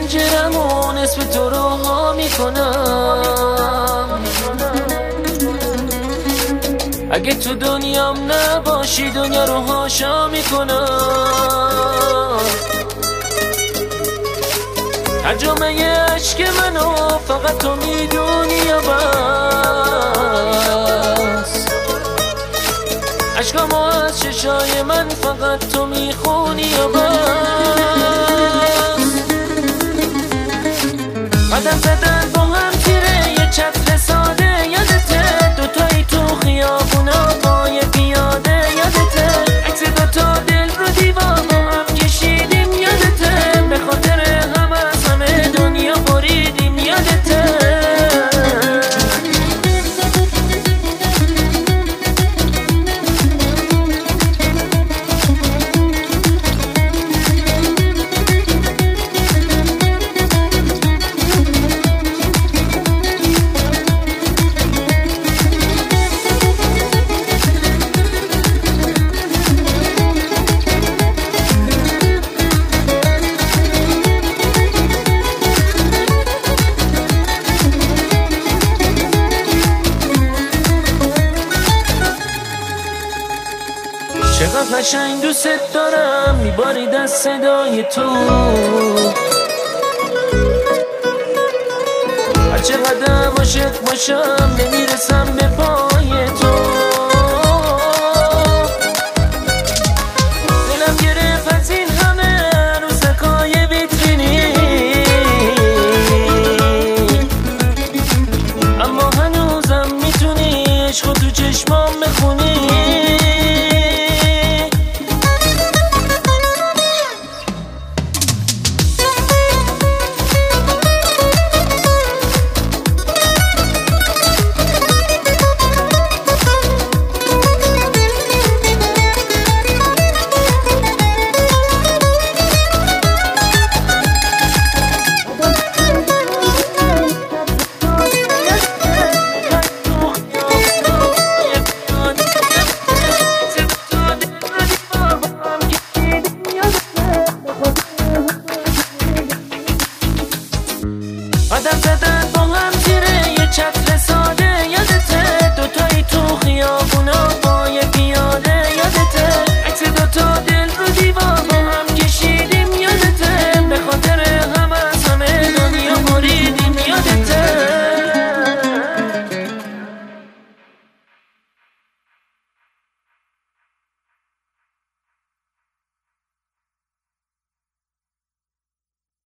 پنجرمو نصف تو رو ها میکنم. اگه تو دنیام نباشی دنیا رو هاشا میکنم. ترجمه عشق منو فقط تو میدونی یا بس؟ عشقامو از چشای من فقط تو میخونی یا بس؟ قدم زدن با هم تیره یه چتر ساده یادته؟ دوتایی تو خیابونا پای پیاده یادته؟ عکس دوتا دل رو دیوار با هم کشیدیم یادته؟ به خاطر هم از همه دنیا بریدیم یادته؟ چقدر قشنگ دوست دارم میبارید از صدای تو. هر چقدر عاشق باشم نمیرسم به پای تو.